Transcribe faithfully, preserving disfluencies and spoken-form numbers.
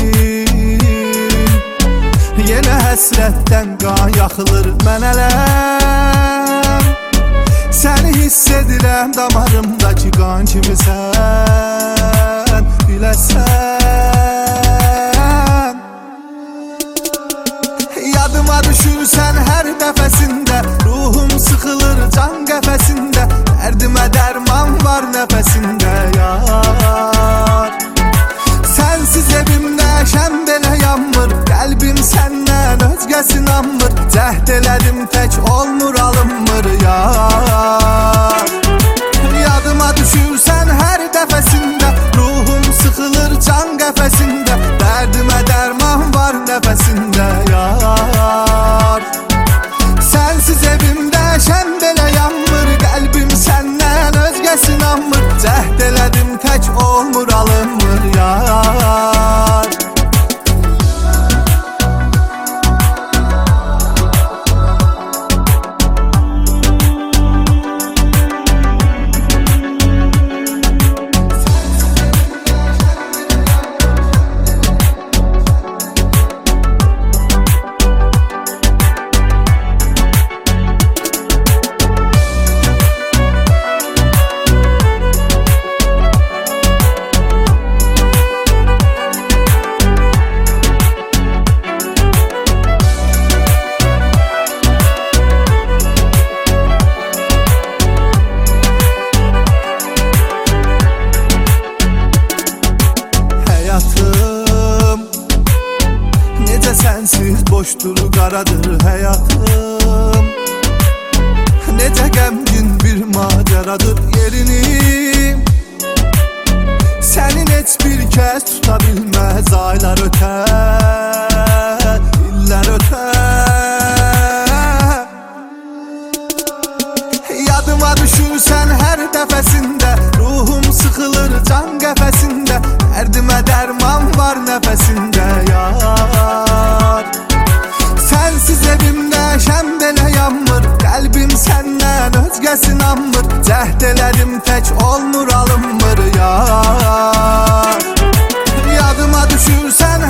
Yenə həsrətdən qan yaxılır mənələm. Səni hiss edirəm damarımdakı qan kimisən, biləsən. Yadıma düşürsən hər dəfəsində, ruhum sıxılır can qəfəsində. Dərdimə dərman var nəfəsində yar. Sənsiz evimdə şəm belə yanmır, qəlbim səndən özgəsin anmır. Cəhd elədim tək olmur alınmır yar. Yadıma düşürsən hər dəfəsində, ruhum sıxılır can qəfəsində. Dərdimə dərman var nəfəsində yar. Sənsiz evimdə şəm belə yanmır, qəlbim səndən özgəsin anmır. Cəhd elədim tək olmur alınmır yar. Sənsiz boşdur, qaradır həyatım. Necə qəmgin bir macəradır yerini. Sənin heç bir kəs tuta bilməz, aylar ötər, illər ötər. Yadıma düşürsən hər dəfəsində, ruhum sıxılır can qəfəsində. Dərdimə dərman var nəfəsində yar. Sənsiz evimdə şəm belə yanmır, qəlbim səndən özgəsin anmır. Cəhd elədim tək olmur alınmır yar. Yadıma düşürsən